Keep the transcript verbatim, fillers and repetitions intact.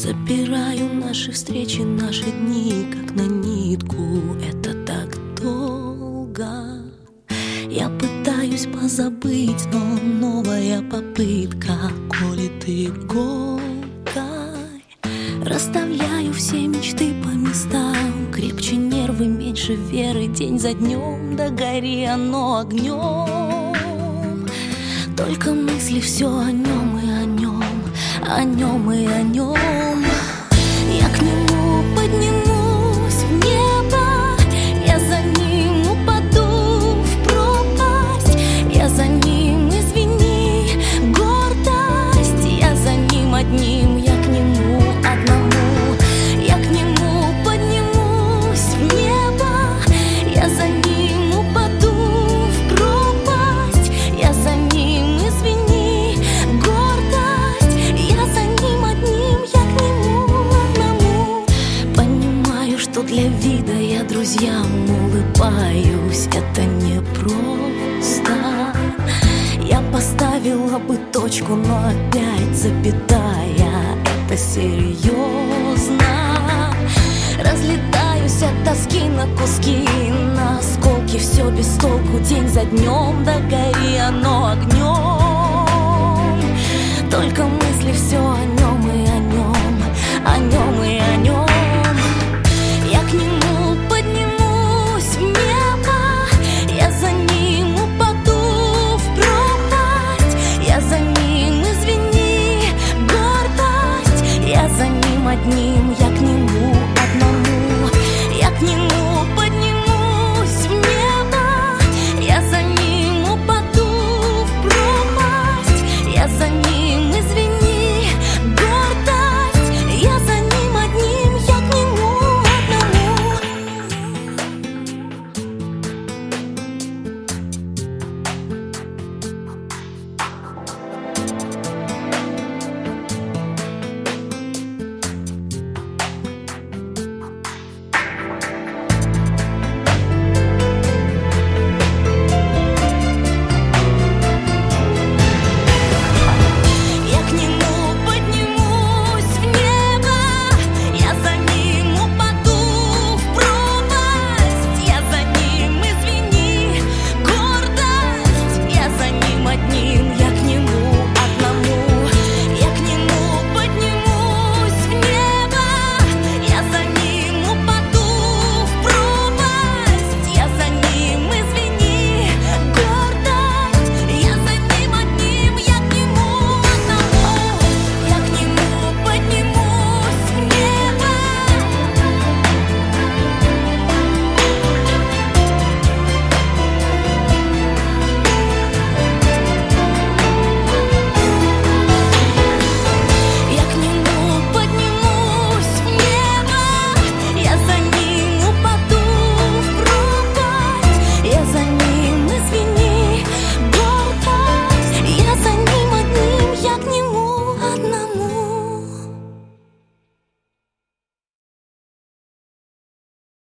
Собираю наши встречи, наши дни, как на нитку. Это так долго. Я пытаюсь позабыть, но новая попытка колет иголкой. Расставляю все мечты по местам. Крепче нервы, меньше веры. День за днем, да гори оно огнем. Только мысли все о нем и о нем, о нем и о нем. Я к нему поднимусь в небо, я за ним упаду в пропасть. Я за ним, извини, гордость. Я за ним одним, я к нему одному. Я к нему поднимусь в небо, я за ним упаду в пропасть. Я за ним, извини, гордость. Я за ним одним, я к нему одному. Понимаю, что для вида я друзьям улыбаюсь. Это непросто. Я поставила бы точку, но опять запятая. Это серьезно. Разлетаюсь от тоски на куски, на осколки. Все без толку, день за днем, да гори оно огнем. Только мысли все о нем и о нем, о нем и о нем. Я к нему поднимусь в небо, я за ним упаду в пропасть. Я за ним, извини, гордость. Я за ним одним,